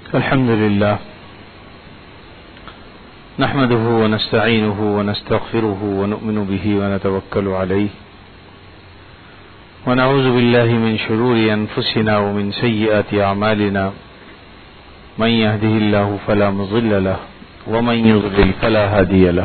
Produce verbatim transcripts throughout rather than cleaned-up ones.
الحمد لله نحمده ونستعينه ونستغفره ونؤمن به ونتوكل عليه ونعوذ بالله من شرور أنفسنا ومن سيئات أعمالنا من يهده الله فلا مضل له ومن يضلل فلا هادي له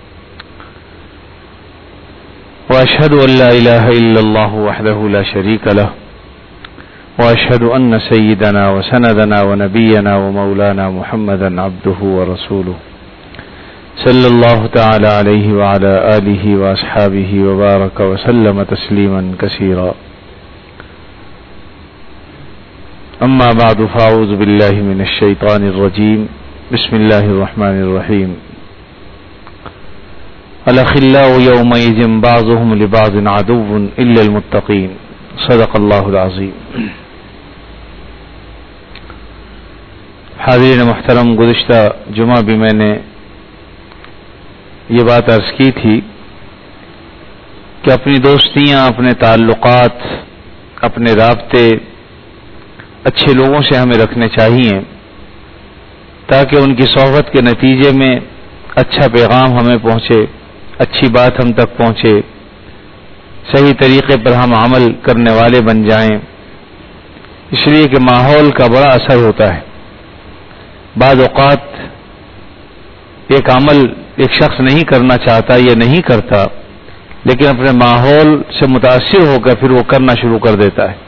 وأشهد أن لا إله إلا الله وحده لا شريك له وأشهد أن سيدنا وسندنا ونبينا ومولانا محمدا عبده ورسوله صلى الله تعالى عليه وعلى آله وأصحابه وبارك وسلم تسليما كثيرا أما بعد فأعوذ بالله من الشيطان الرجيم بسم الله الرحمن الرحيم الأخلاء يومئذ بعضهم لبعض عدو إلا المتقين صدق الله العظيم. حاضرین محترم، گزشتہ جمعہ بھی میں نے یہ بات عرض کی تھی کہ اپنی دوستیاں، اپنے تعلقات، اپنے رابطے اچھے لوگوں سے ہمیں رکھنے چاہیے تاکہ ان کی صحبت کے نتیجے میں اچھا پیغام ہمیں پہنچے، اچھی بات ہم تک پہنچے، صحیح طریقے پر ہم عمل کرنے والے بن جائیں، اس لیے کہ ماحول کا بڑا اثر ہوتا ہے. بعض اوقات ایک عمل ایک شخص نہیں کرنا چاہتا یا نہیں کرتا، لیکن اپنے ماحول سے متاثر ہو کر پھر وہ کرنا شروع کر دیتا ہے.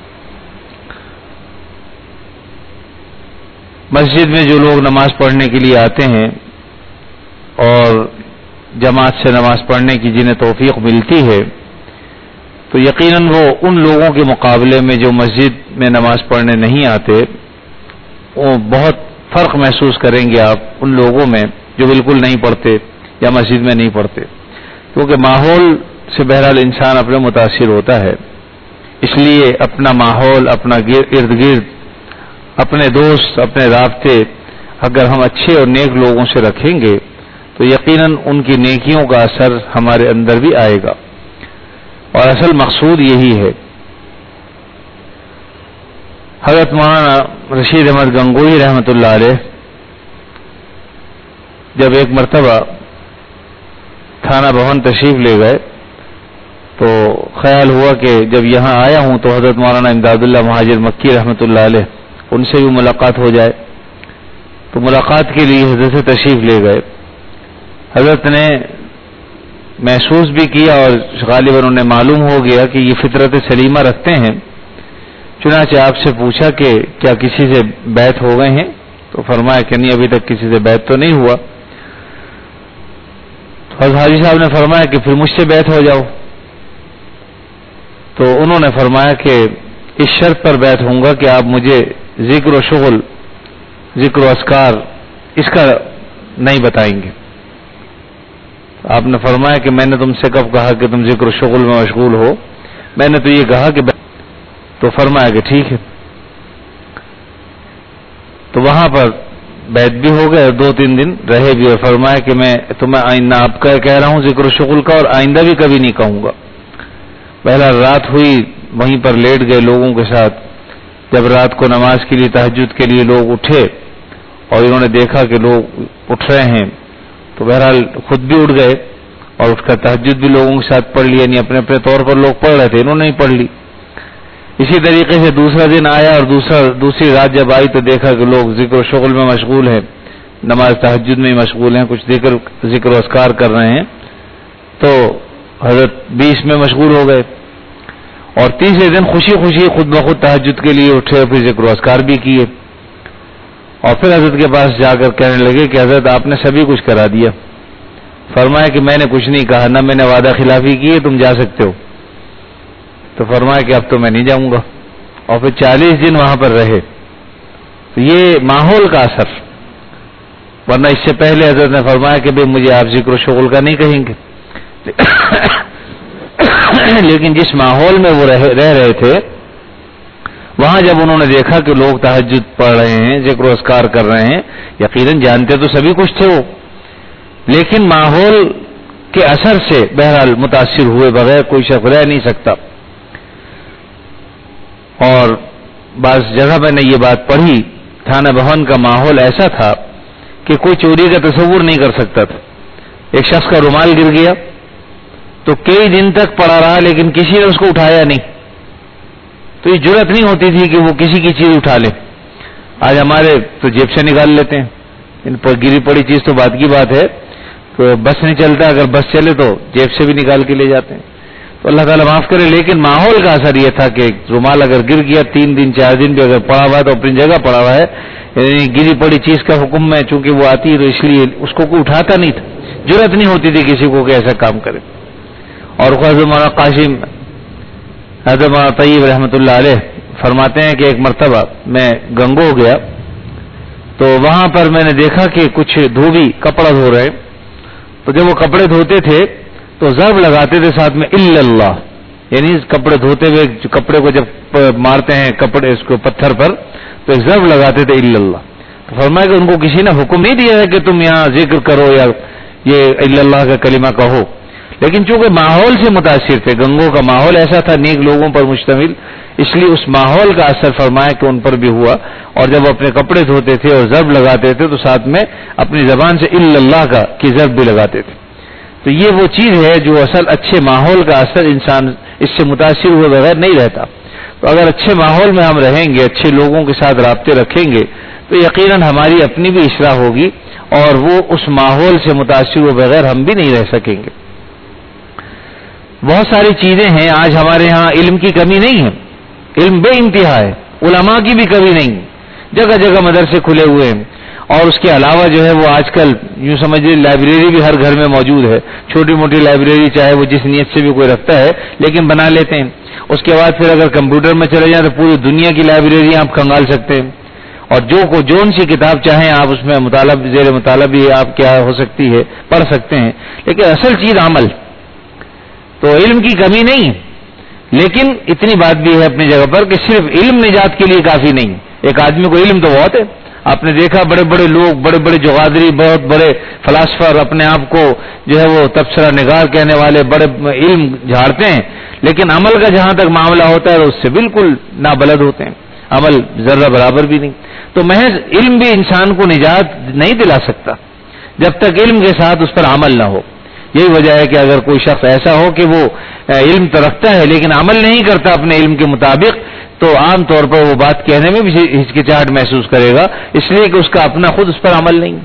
مسجد میں جو لوگ نماز پڑھنے کے لیے آتے ہیں اور جماعت سے نماز پڑھنے کی جنہیں توفیق ملتی ہے، تو یقیناً وہ ان لوگوں کے مقابلے میں جو مسجد میں نماز پڑھنے نہیں آتے، وہ بہت فرق محسوس کریں گے آپ ان لوگوں میں جو بالکل نہیں پڑھتے یا مسجد میں نہیں پڑھتے، کیونکہ ماحول سے بہرحال انسان اپنے متاثر ہوتا ہے. اس لیے اپنا ماحول، اپنا ارد گرد، اپنے دوست، اپنے رابطے اگر ہم اچھے اور نیک لوگوں سے رکھیں گے تو یقیناً ان کی نیکیوں کا اثر ہمارے اندر بھی آئے گا، اور اصل مقصود یہی ہے. حضرت مولانا رشید احمد گنگوئی رحمۃ اللہ علیہ جب ایک مرتبہ تھانہ بھون تشریف لے گئے تو خیال ہوا کہ جب یہاں آیا ہوں تو حضرت مولانا امداد اللہ مہاجر مکی رحمۃ اللہ علیہ ان سے بھی ملاقات ہو جائے. تو ملاقات کے لیے حضرت سے تشریف لے گئے. حضرت نے محسوس بھی کیا اور غالباً انہیں معلوم ہو گیا کہ یہ فطرت سلیمہ رکھتے ہیں، چنانچہ آپ سے پوچھا کہ کیا کسی سے بیعت ہو گئے ہیں؟ تو فرمایا کہ نہیں، ابھی تک کسی سے بیعت تو نہیں ہوا. تو حضرت حاجی صاحب نے فرمایا کہ پھر مجھ سے بیعت ہو جاؤ. تو انہوں نے فرمایا کہ اس شرط پر بیعت ہوں گا کہ آپ مجھے ذکر و شغل، ذکر و اذکار اس کا نہیں بتائیں گے. آپ نے فرمایا کہ میں نے تم سے کب کہا کہ تم ذکر و شغل میں مشغول ہو؟ میں نے تو یہ کہا کہ تو فرمایا کہ ٹھیک ہے. تو وہاں پر بیعت بھی ہو گئے اور دو تین دن رہے بھی، اور فرمایا کہ میں تمہیں آئندہ آپ کا کہہ رہا ہوں ذکر و شغل کا، اور آئندہ بھی کبھی نہیں کہوں گا. پہلا رات ہوئی، وہیں پر لیٹ گئے لوگوں کے ساتھ. جب رات کو نماز کے لیے، تہجد کے لیے لوگ اٹھے اور انہوں نے دیکھا کہ لوگ اٹھ رہے ہیں تو بہرحال خود بھی اٹھ گئے اور اٹھ کر تہجد بھی لوگوں کے ساتھ پڑھ لی، یعنی اپنے اپنے طور پر لوگ پڑھ رہے تھے، انہوں نے ہی پڑھ لی. اسی طریقے سے دوسرا دن آیا اور دوسرا دوسری رات جب آئی تو دیکھا کہ لوگ ذکر و شغل میں مشغول ہیں، نماز تہجد میں مشغول ہیں، کچھ ذکر ذکر و اذکار کر رہے ہیں. تو حضرت بھی اس میں مشغول ہو گئے، اور تیسرے دن خوشی خوشی خود بخود تہجد کے لیے اٹھے اور پھر ذکر و اذکار بھی کیے. اور پھر حضرت کے پاس جا کر کہنے لگے کہ حضرت آپ نے سبھی کچھ کرا دیا. فرمایا کہ میں نے کچھ نہیں کہا، نہ میں نے وعدہ خلافی کی ہے، تم جا سکتے ہو. تو فرمایا کہ اب تو میں نہیں جاؤں گا، اور پھر چالیس دن وہاں پر رہے. تو یہ ماحول کا اثر، ورنہ اس سے پہلے حضرت نے فرمایا کہ بھئی مجھے آپ ذکر و شغل کا نہیں کہیں گے. لیکن جس ماحول میں وہ رہ رہے تھے وہاں جب انہوں نے دیکھا کہ لوگ تہجد پڑھ رہے ہیں، ذکر و اذکار کر رہے ہیں، یقیناً جانتے تو سبھی کچھ تھے وہ، لیکن ماحول کے اثر سے بہرحال متاثر ہوئے بغیر کوئی شخص رہ نہیں سکتا. اور بعض جگہ میں نے یہ بات پڑھی تھانہ بہن کا ماحول ایسا تھا کہ کوئی چوری کا تصور نہیں کر سکتا تھا. ایک شخص کا رومال گر گیا تو کئی دن تک پڑا رہا لیکن کسی نے اس کو اٹھایا نہیں. تو یہ جرأت نہیں ہوتی تھی کہ وہ کسی کی چیز اٹھا لے. آج ہمارے تو جیب سے نکال لیتے ہیں, ان پر گری پڑی چیز تو بات کی بات ہے. تو بس نہیں چلتا, اگر بس چلے تو جیب سے بھی نکال کے لے جاتے ہیں. تو اللہ تعالیٰ معاف کرے. لیکن ماحول کا اثر یہ تھا کہ رومال اگر گر گیا تین دن چار دن بھی اگر پڑا ہوا ہے تو اپنی جگہ پڑا ہوا ہے. یعنی گری پڑی چیز کا حکم میں چونکہ وہ آتی ہے تو اس لیے اس کو کوئی اٹھاتا نہیں تھا, جرأت نہیں ہوتی تھی کسی کو کہ ایسا کام کرے. اور حضرت مولانا قاسم حضرت مولانا طیب رحمۃ اللہ علیہ فرماتے ہیں کہ ایک مرتبہ میں گنگو گیا تو وہاں پر میں نے دیکھا کہ کچھ دھوبی کپڑا دھو رہے ہیں. تو جب وہ کپڑے دھوتے تھے تو ضرب لگاتے تھے ساتھ میں الا اللہ, یعنی کپڑے دھوتے ہوئے کپڑے کو جب مارتے ہیں کپڑے اس کو پتھر پر تو ایک ضرب لگاتے تھے الا اللہ. تو فرمایا کہ ان کو کسی نے حکم نہیں دیا ہے کہ تم یہاں ذکر کرو یا یہ الا اللہ کا کلمہ کہو, لیکن چونکہ ماحول سے متاثر تھے, گنگوں کا ماحول ایسا تھا نیک لوگوں پر مشتمل, اس لیے اس ماحول کا اثر فرمایا کہ ان پر بھی ہوا. اور جب وہ اپنے کپڑے دھوتے تھے اور ضرب لگاتے تھے تو ساتھ میں اپنی زبان سے الا اللہ کا کی ضرب بھی لگاتے تھے. تو یہ وہ چیز ہے جو اصل اچھے ماحول کا اثر انسان اس سے متاثر ہوئے بغیر نہیں رہتا. تو اگر اچھے ماحول میں ہم رہیں گے, اچھے لوگوں کے ساتھ رابطے رکھیں گے تو یقیناً ہماری اپنی بھی اصلاح ہوگی اور وہ اس ماحول سے متاثر ہوئے بغیر ہم بھی نہیں رہ سکیں گے. بہت ساری چیزیں ہیں. آج ہمارے ہاں علم کی کمی نہیں ہے, علم بے انتہا ہے, علماء کی بھی کمی نہیں, جگہ جگہ مدرسے کھلے ہوئے ہیں. اور اس کے علاوہ جو ہے وہ آج کل یوں سمجھے لائبریری بھی ہر گھر میں موجود ہے. چھوٹی موٹی لائبریری چاہے وہ جس نیت سے بھی کوئی رکھتا ہے لیکن بنا لیتے ہیں. اس کے بعد پھر اگر کمپیوٹر میں چلے جائیں تو پوری دنیا کی لائبریری آپ کھنگال سکتے ہیں اور جو کو جون سی کتاب چاہیں آپ اس میں مطالعہ زیر مطالعہ بھی آپ کیا ہو سکتی ہے پڑھ سکتے ہیں. لیکن اصل چیز عمل. تو علم کی کمی نہیں ہے, لیکن اتنی بات بھی ہے اپنی جگہ پر کہ صرف علم نجات کے لیے کافی نہیں. ایک آدمی کو علم تو بہت ہے. آپ نے دیکھا بڑے بڑے لوگ, بڑے بڑے جغادری, بہت بڑے فلاسفر اپنے آپ کو جو ہے وہ تبصرہ نگار کہنے والے بڑے علم جھاڑتے ہیں, لیکن عمل کا جہاں تک معاملہ ہوتا ہے اس سے بالکل نابلد ہوتے ہیں. عمل ذرہ برابر بھی نہیں. تو محض علم بھی انسان کو نجات نہیں دلا سکتا جب تک علم کے ساتھ اس پر عمل نہ ہو. یہی وجہ ہے کہ اگر کوئی شخص ایسا ہو کہ وہ علم تو رکھتا ہے لیکن عمل نہیں کرتا اپنے علم کے مطابق تو عام طور پر وہ بات کہنے میں بھی ہچکچاہٹ محسوس کرے گا, اس لیے کہ اس کا اپنا خود اس پر عمل نہیں.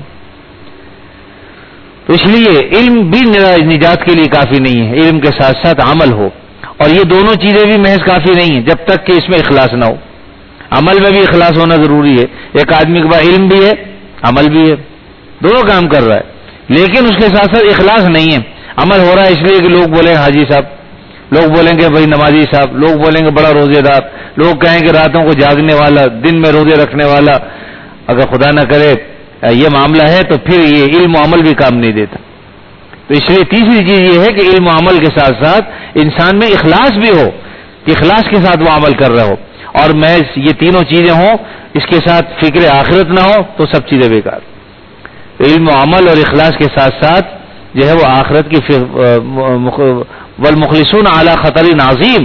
تو اس لیے علم بھی نجات کے لیے کافی نہیں ہے, علم کے ساتھ ساتھ عمل ہو. اور یہ دونوں چیزیں بھی محض کافی نہیں ہیں جب تک کہ اس میں اخلاص نہ ہو. عمل میں بھی اخلاص ہونا ضروری ہے. ایک آدمی کے پاس علم بھی ہے عمل بھی ہے, دونوں کام کر رہا ہے, لیکن اس کے ساتھ ساتھ اخلاص نہیں ہے. عمل ہو رہا ہے اس لیے کہ لوگ بولیں حاجی صاحب, لوگ بولیں گے بھائی نمازی صاحب, لوگ بولیں گے بڑا روزے دار, لوگ کہیں کہ راتوں کو جاگنے والا, دن میں روزے رکھنے والا. اگر خدا نہ کرے یہ معاملہ ہے تو پھر یہ علم و عمل بھی کام نہیں دیتا. تو اس لیے تیسری چیز یہ ہے کہ علم و عمل کے ساتھ ساتھ انسان میں اخلاص بھی ہو, کہ اخلاص کے ساتھ وہ عمل کر رہا ہو. اور میں یہ تینوں چیزیں ہوں, اس کے ساتھ فکر آخرت نہ ہو تو سب چیزیں بیکار. علم و عمل اور اخلاص کے ساتھ ساتھ جو ہے وہ آخرت کی والمخلصون علی خطر عظیم,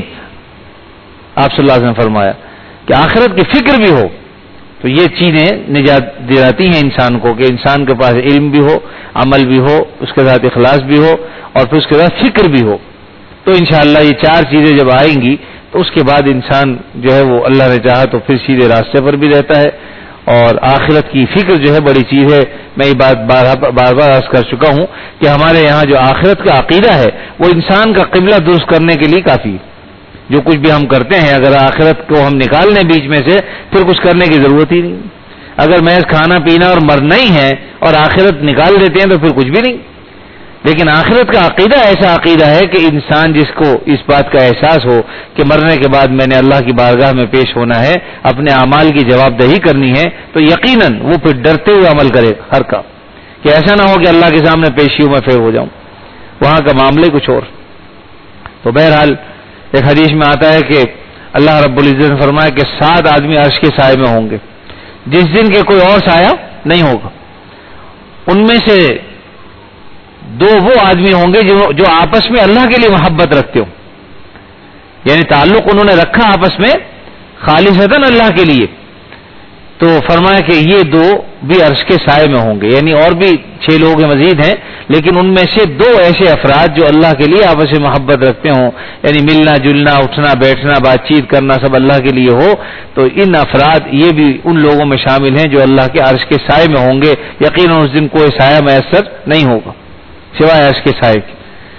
آپ صلی اللہ علیہ وسلم نے فرمایا کہ آخرت کی فکر بھی ہو. تو یہ چیزیں نجات دلاتی ہیں انسان کو کہ انسان کے پاس علم بھی ہو, عمل بھی ہو, اس کے ساتھ اخلاص بھی ہو اور پھر اس کے ساتھ فکر بھی ہو. تو انشاءاللہ یہ چار چیزیں جب آئیں گی تو اس کے بعد انسان جو ہے وہ اللہ نے چاہا تو پھر سیدھے راستے پر بھی رہتا ہے. اور آخرت کی فکر جو ہے بڑی چیز ہے. میں یہ بات بار بار بار عرض کر چکا ہوں کہ ہمارے یہاں جو آخرت کا عقیدہ ہے وہ انسان کا قبلہ درست کرنے کے لیے کافی ہے. جو کچھ بھی ہم کرتے ہیں اگر آخرت کو ہم نکال لیں بیچ میں سے پھر کچھ کرنے کی ضرورت ہی نہیں. اگر محض کھانا پینا اور مرنا ہی ہے اور آخرت نکال دیتے ہیں تو پھر کچھ بھی نہیں. لیکن آخرت کا عقیدہ ایسا عقیدہ ہے کہ انسان جس کو اس بات کا احساس ہو کہ مرنے کے بعد میں نے اللہ کی بارگاہ میں پیش ہونا ہے, اپنے اعمال کی جواب دہی کرنی ہے, تو یقیناً وہ پھر ڈرتے ہوئے عمل کرے ہر کام, کہ ایسا نہ ہو کہ اللہ کے سامنے پیشیوں میں فیل ہو جاؤں, وہاں کا معاملے کچھ اور. تو بہرحال ایک حدیث میں آتا ہے کہ اللہ رب العزت نے فرمایا کہ سات آدمی عرش کے سائے میں ہوں گے جس دن کے کوئی اور سایہ نہیں ہوگا. ان میں سے دو وہ آدمی ہوں گے جو جو آپس میں اللہ کے لیے محبت رکھتے ہوں, یعنی تعلق انہوں نے رکھا آپس میں خالصتاً اللہ کے لیے. تو فرمایا کہ یہ دو بھی عرش کے سائے میں ہوں گے، یعنی اور بھی چھ لوگ مزید ہیں، لیکن ان میں سے دو ایسے افراد جو اللہ کے لیے آپس میں محبت رکھتے ہوں، یعنی ملنا جلنا اٹھنا بیٹھنا بات چیت کرنا سب اللہ کے لیے ہو، تو ان افراد یہ بھی ان لوگوں میں شامل ہیں جو اللہ کے عرش کے سائے میں ہوں گے۔ یقیناً اس دن کوئی سایہ میسر نہیں ہوگا سوائے عرش کے سائے کے۔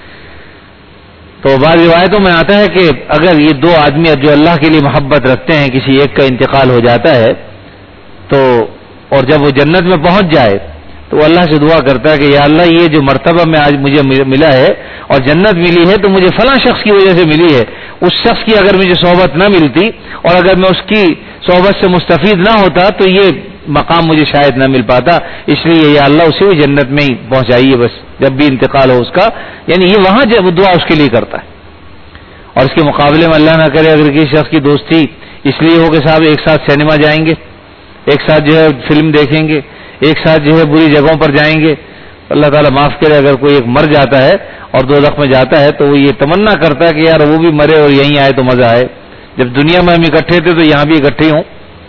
تو بعض روایتوں میں آتا ہے کہ اگر یہ دو آدمی جو اللہ کے لیے محبت رکھتے ہیں کسی ایک کا انتقال ہو جاتا ہے تو اور جب وہ جنت میں پہنچ جائے تو وہ اللہ سے دعا کرتا ہے کہ یا اللہ یہ جو مرتبہ میں آج مجھے ملا ہے اور جنت ملی ہے تو مجھے فلاں شخص کی وجہ سے ملی ہے، اس شخص کی اگر مجھے صحبت نہ ملتی اور اگر میں اس کی صحبت سے مستفید نہ ہوتا تو یہ مقام مجھے شاید نہ مل پاتا، اس لیے یا اللہ اسے بھی جنت میں ہی پہنچائیے بس جب بھی انتقال ہو اس کا، یعنی یہ وہاں جب دعا اس کے لیے کرتا ہے۔ اور اس کے مقابلے میں اللہ نہ کرے اگر کسی شخص کی دوستی اس لیے ہو کہ صاحب ایک ساتھ سینما جائیں گے، ایک ساتھ جو ہے فلم دیکھیں گے، ایک ساتھ جو ہے بری جگہوں پر جائیں گے، اللہ تعالیٰ معاف کرے اگر کوئی ایک مر جاتا ہے اور دوزخ میں جاتا ہے تو وہ یہ تمنا کرتا ہے کہ یار وہ بھی مرے اور یہیں آئے تو مزہ آئے، جب دنیا میں ہم اکٹھے تھے تو یہاں بھی اکٹھے ہوں۔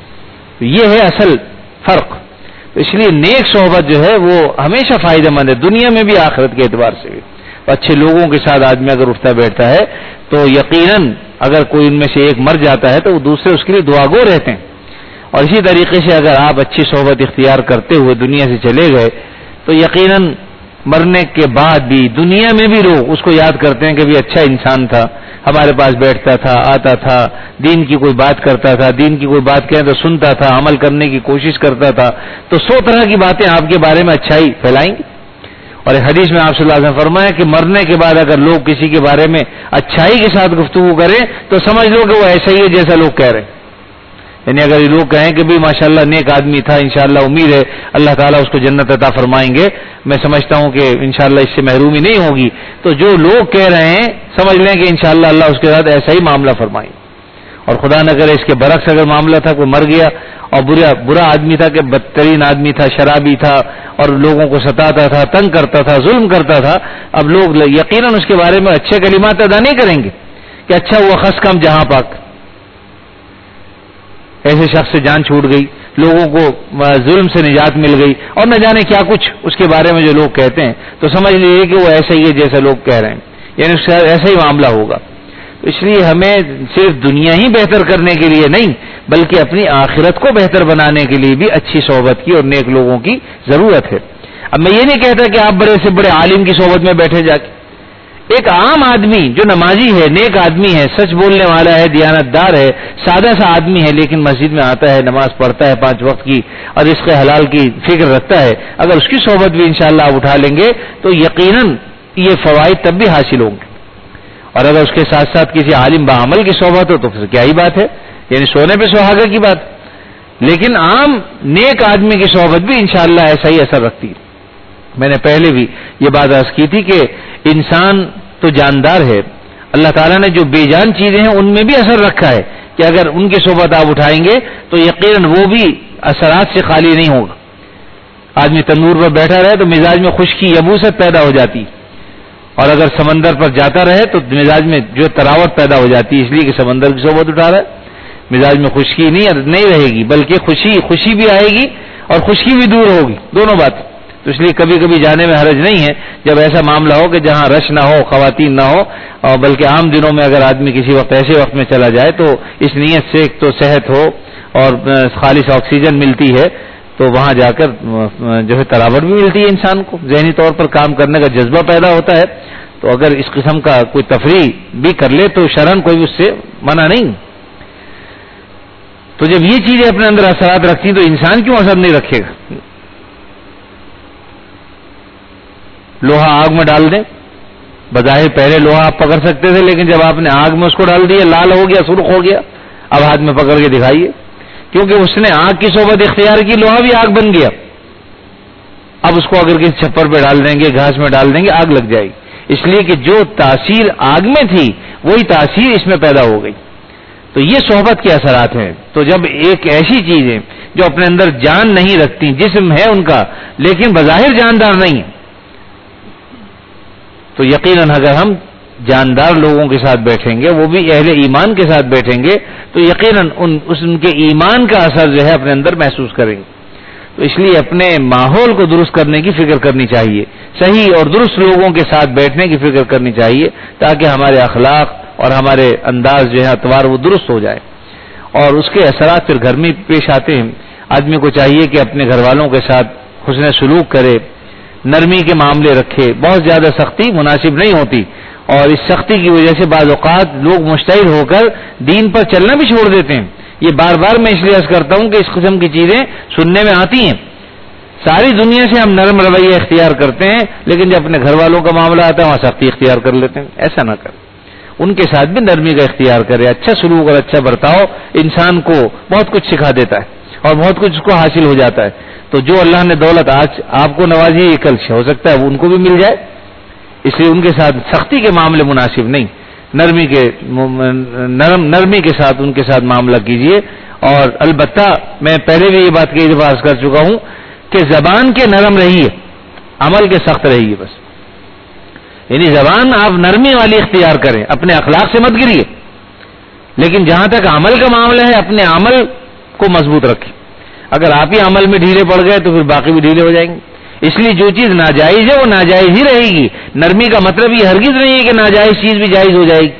یہ ہے اصل فرق۔ اس لیے نیک صحبت جو ہے وہ ہمیشہ فائدہ مند ہے، دنیا میں بھی آخرت کے اعتبار سے بھی۔ اچھے لوگوں کے ساتھ آدمی اگر اٹھتا بیٹھتا ہے تو یقیناً اگر کوئی ان میں سے ایک مر جاتا ہے تو وہ دوسرے اس کے لیے دعاگو رہتے ہیں۔ اور اسی طریقے سے اگر آپ اچھی صحبت اختیار کرتے ہوئے دنیا سے چلے گئے تو یقیناً مرنے کے بعد بھی دنیا میں بھی لوگ اس کو یاد کرتے ہیں کہ بھی اچھا انسان تھا، ہمارے پاس بیٹھتا تھا، آتا تھا، دین کی کوئی بات کرتا تھا، دین کی کوئی بات کہیں تو سنتا تھا، عمل کرنے کی کوشش کرتا تھا، تو سو طرح کی باتیں آپ کے بارے میں اچھائی پھیلائیں گی۔ اور حدیث میں آپ صلی اللہ علیہ وسلم فرمایا کہ مرنے کے بعد اگر لوگ کسی کے بارے میں اچھائی کے ساتھ گفتگو کریں تو سمجھ لو کہ وہ ایسا ہی ہے جیسا لوگ کہہ رہے ہیں، یعنی اگر یہ لوگ کہیں کہ بھی ماشاءاللہ نیک آدمی تھا، انشاءاللہ امید ہے اللہ تعالیٰ اس کو جنت عطا فرمائیں گے، میں سمجھتا ہوں کہ انشاءاللہ اس سے محرومی نہیں ہوگی، تو جو لوگ کہہ رہے ہیں سمجھ لیں کہ انشاءاللہ اللہ اس کے ساتھ ایسا ہی معاملہ فرمائیں۔ اور خدا نہ کرے اس کے برعکس اگر معاملہ تھا، کوئی مر گیا اور برا برا آدمی تھا کہ بدترین آدمی تھا، شرابی تھا اور لوگوں کو ستاتا تھا، تنگ کرتا تھا، ظلم کرتا تھا، اب لوگ یقیناً اس کے بارے میں اچھے کلمات ادا نہیں کریں گے کہ اچھا ہوا خس کم جہاں پاک، ایسے شخص سے جان چھوٹ گئی، لوگوں کو ظلم سے نجات مل گئی، اور نہ جانے کیا کچھ اس کے بارے میں جو لوگ کہتے ہیں، تو سمجھ لیجیے کہ وہ ایسا ہی ہے جیسا لوگ کہہ رہے ہیں، یعنی اس کا ایسا ہی معاملہ ہوگا۔ اس لیے ہمیں صرف دنیا ہی بہتر کرنے کے لیے نہیں بلکہ اپنی آخرت کو بہتر بنانے کے لیے بھی اچھی صحبت کی اور نیک لوگوں کی ضرورت ہے۔ اب میں یہ نہیں کہتا کہ آپ بڑے سے بڑے عالم کی صحبت میں بیٹھے جا کے، ایک عام آدمی جو نمازی ہے، نیک آدمی ہے، سچ بولنے والا ہے، دیانت دار ہے، سادہ سا آدمی ہے، لیکن مسجد میں آتا ہے، نماز پڑھتا ہے پانچ وقت کی اور رزق حلال کی فکر رکھتا ہے، اگر اس کی صحبت بھی انشاءاللہ آپ اٹھا لیں گے تو یقیناً یہ فوائد تب بھی حاصل ہوں گے۔ اور اگر اس کے ساتھ ساتھ کسی عالم بعمل کی صحبت ہو تو پھر کیا ہی بات ہے، یعنی سونے پہ سہاگا کی بات۔ لیکن عام نیک آدمی کی صحبت بھی انشاءاللہ ایسا ہی اثر رکھتی ہے۔ میں نے پہلے بھی یہ بات عرض کی تھی کہ انسان تو جاندار ہے، اللہ تعالیٰ نے جو بے جان چیزیں ہیں ان میں بھی اثر رکھا ہے کہ اگر ان کی صحبت آپ اٹھائیں گے تو یقیناً وہ بھی اثرات سے خالی نہیں ہوگا۔ آدمی تندور پر بیٹھا رہے تو مزاج میں خشکی یبوست پیدا ہو جاتی، اور اگر سمندر پر جاتا رہے تو مزاج میں جو تراوٹ پیدا ہو جاتی ہے، اس لیے کہ سمندر کی صحبت اٹھا رہا ہے، مزاج میں خشکی نہیں نہیں رہے گی بلکہ خوشی خوشی بھی آئے گی اور خشکی بھی دور ہوگی، دونوں بات۔ تو اس لیے کبھی کبھی جانے میں حرج نہیں ہے جب ایسا معاملہ ہو کہ جہاں رش نہ ہو، خواتین نہ ہو، اور بلکہ عام دنوں میں اگر آدمی کسی وقت ایسے وقت میں چلا جائے تو اس نیت سے ایک تو صحت ہو اور خالص آکسیجن ملتی ہے تو وہاں جا کر جو ہے تراوٹ بھی ملتی ہے، انسان کو ذہنی طور پر کام کرنے کا جذبہ پیدا ہوتا ہے۔ تو اگر اس قسم کا کوئی تفریح بھی کر لے تو شرعاً کوئی اس سے منع نہیں۔ تو جب یہ چیزیں اپنے اندر اثرات رکھتی تو انسان کیوں اثر نہیں رکھے گا؟ لوہا آگ میں ڈال دیں، بظاہر پہلے لوہا آپ پکڑ سکتے تھے لیکن جب آپ نے آگ میں اس کو ڈال دیا، لال ہو گیا، سرخ ہو گیا، اب ہاتھ میں پکڑ کے دکھائیے، کیونکہ اس نے آگ کی صحبت اختیار کی، لوہا بھی آگ بن گیا۔ اب اس کو اگر کسی چھپر پہ ڈال دیں گے، گھاس میں ڈال دیں گے، آگ لگ جائے گی، اس لیے کہ جو تاثیر آگ میں تھی وہی تاثیر اس میں پیدا ہو گئی۔ تو یہ صحبت کے اثرات ہیں۔ تو جب ایک ایسی چیز ہے جو اپنے اندر جان نہیں رکھتی، جسم ہے ان کا لیکن بظاہر جاندار نہیں ہے، تو یقیناً اگر ہم جاندار لوگوں کے ساتھ بیٹھیں گے، وہ بھی اہل ایمان کے ساتھ بیٹھیں گے، تو یقیناً ان اس ان کے ایمان کا اثر جو ہے اپنے اندر محسوس کریں گے. تو اس لیے اپنے ماحول کو درست کرنے کی فکر کرنی چاہیے، صحیح اور درست لوگوں کے ساتھ بیٹھنے کی فکر کرنی چاہیے، تاکہ ہمارے اخلاق اور ہمارے انداز جو ہے اطوار وہ درست ہو جائے. اور اس کے اثرات پھر گھر میں پیش آتے ہیں. آدمی کو چاہیے کہ اپنے گھر والوں کے ساتھ حسن سلوک کرے، نرمی کے معاملے رکھے. بہت زیادہ سختی مناسب نہیں ہوتی، اور اس سختی کی وجہ سے بعض اوقات لوگ مشتعل ہو کر دین پر چلنا بھی چھوڑ دیتے ہیں. یہ بار بار میں اس لیے عرض کرتا ہوں کہ اس قسم کی چیزیں سننے میں آتی ہیں. ساری دنیا سے ہم نرم رویہ اختیار کرتے ہیں، لیکن جب اپنے گھر والوں کا معاملہ آتا ہے وہاں سختی اختیار کر لیتے ہیں. ایسا نہ کریں، ان کے ساتھ بھی نرمی کا اختیار کرے. اچھا سلوک اور اچھا برتاؤ انسان کو بہت کچھ سکھا دیتا ہے اور بہت کچھ اس کو حاصل ہو جاتا ہے. تو جو اللہ نے دولت آج آپ کو نوازی یہ کل ہو سکتا ہے وہ ان کو بھی مل جائے. اس لیے ان کے ساتھ سختی کے معاملے مناسب نہیں، نرمی کے نرم نرمی کے ساتھ ان کے ساتھ معاملہ کیجیے. اور البتہ میں پہلے بھی یہ بات کئی دفعہ عرض کر چکا ہوں کہ زبان کے نرم رہیے، عمل کے سخت رہیے. بس یعنی زبان آپ نرمی والی اختیار کریں، اپنے اخلاق سے مت گریے، لیکن جہاں تک عمل کا معاملہ ہے اپنے عمل کو مضبوط رکھیں. اگر آپ ہی عمل میں ڈھیلے پڑ گئے تو پھر باقی بھی ڈھیلے ہو جائیں گے. اس لیے جو چیز ناجائز ہے وہ ناجائز ہی رہے گی. نرمی کا مطلب یہ ہرگز نہیں ہے کہ ناجائز چیز بھی جائز ہو جائے گی،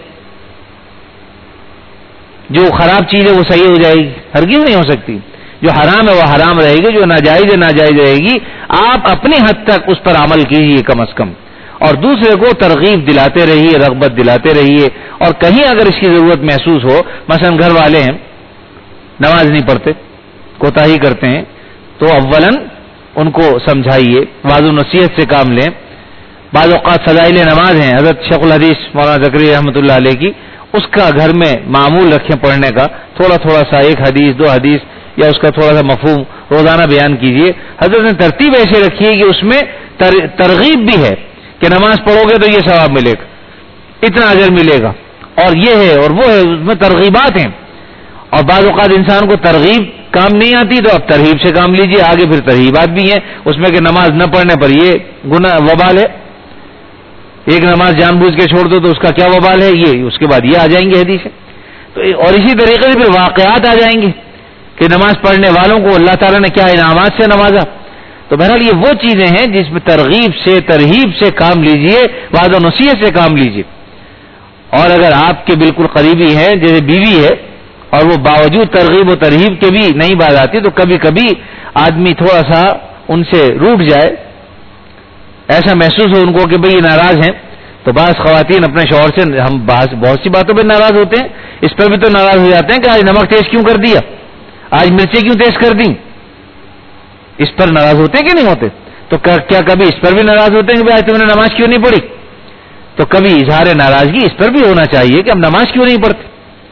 جو خراب چیز ہے وہ صحیح ہو جائے گی، ہرگز نہیں ہو سکتی. جو حرام ہے وہ حرام رہے گی، جو ناجائز ہے ناجائز رہے گی. آپ اپنی حد تک اس پر عمل کیجیے کم از کم، اور دوسرے کو ترغیب دلاتے رہیے، رغبت دلاتے رہیے. اور کہیں اگر اس کی ضرورت محسوس ہو، مثلا گھر والے ہیں نماز نہیں پڑھتے، کوتاہی کرتے ہیں، تو اولاً ان کو سمجھائیے، واضح نصیحت سے کام لیں. بعض اوقات فضائل نماز ہیں، حضرت شیخ الحدیث مولانا زکریا رحمۃ اللہ علیہ کی، اس کا گھر میں معمول رکھیں پڑھنے کا. تھوڑا تھوڑا سا ایک حدیث دو حدیث یا اس کا تھوڑا سا مفہوم روزانہ بیان کیجیے. حضرت نے ترتیب ایسے رکھی ہے کہ اس میں ترغیب بھی ہے کہ نماز پڑھو گے تو یہ ثواب ملے گا، اتنا اجر ملے گا، اور یہ ہے اور وہ ہے، اس میں ترغیبات ہیں. اور بعض اوقات انسان کو ترغیب کام نہیں آتی تو اب ترغیب سے کام لیجیے. آگے پھر ترغیبات بھی ہیں اس میں کہ نماز نہ پڑھنے پر یہ گناہ وبال ہے، ایک نماز جان بوجھ کے چھوڑ دو تو اس کا کیا وبال ہے، یہ اس کے بعد یہ آ جائیں گے حدیث. تو اور اسی طریقے سے پھر واقعات آ جائیں گے کہ نماز پڑھنے والوں کو اللہ تعالیٰ نے کیا انعامات سے نوازا. تو بہرحال یہ وہ چیزیں ہیں جس میں ترغیب سے ترہیب سے کام لیجئے، وعدہ و نصیحت سے کام لیجئے. اور اگر آپ کے بالکل قریبی ہیں جیسے بیوی ہے اور وہ باوجود ترغیب و ترہیب کے بھی نہیں بات آتی، تو کبھی کبھی آدمی تھوڑا سا ان سے روٹ جائے، ایسا محسوس ہو ان کو کہ بھئی یہ ناراض ہیں. تو بعض خواتین اپنے شوہر سے، ہم بہت سی باتوں پہ ناراض ہوتے ہیں، اس پر بھی تو ناراض ہو جاتے ہیں کہ آج نمک تیز کیوں کر دیا، آج مرچیں کیوں تیز کر دیں. اس پر ناراض ہوتے ہیں کہ نہیں ہوتے؟ تو کیا کبھی اس پر بھی ناراض ہوتے ہیں کہ آج تم نے نماز کیوں نہیں پڑھی؟ تو کبھی اظہار ناراضگی اس پر بھی ہونا چاہیے کہ ہم نماز کیوں نہیں پڑھتے.